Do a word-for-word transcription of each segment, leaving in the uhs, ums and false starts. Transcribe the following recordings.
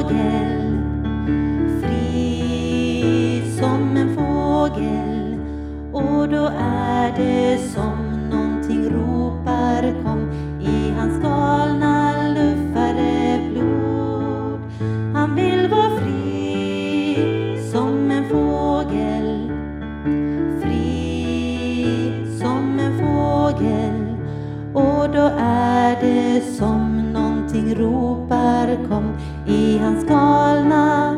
fågel, fri som en fågel. Och då är det som någonting ropar kom i hans galna luffare blod. Han vill vara fri som en fågel, fri som en fågel. Och då är det som någonting ropar kom i hans galna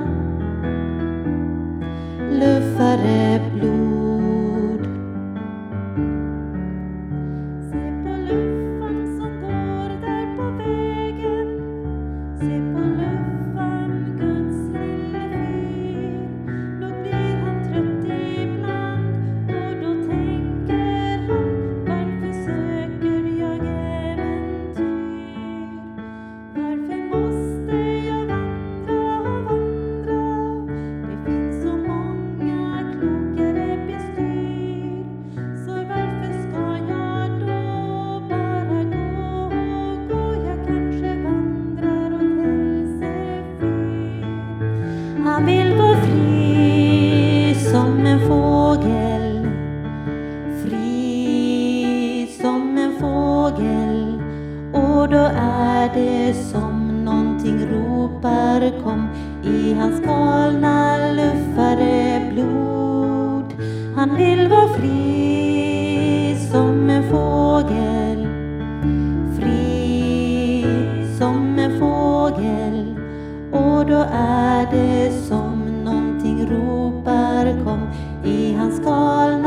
luffare blod. Se på luffan som går där på vägen, se på luffan, Guds lille fyr. Då blir han trött ibland och då tänker han, varför söker jag äventyr? Varför måste jag vandra och vandra? Det finns så många klokare bestyr. Så varför ska jag då bara gå och gå? Jag kanske vandrar åt Hälsefyr. Han vill vara fri som en fågel, fri som en fågel. Och då är det som någonting ropar kom i hans galna luffare blod. Han vill vara fri som en fågel, fri som en fågel. Och då är det som någonting ropar kom i hans galna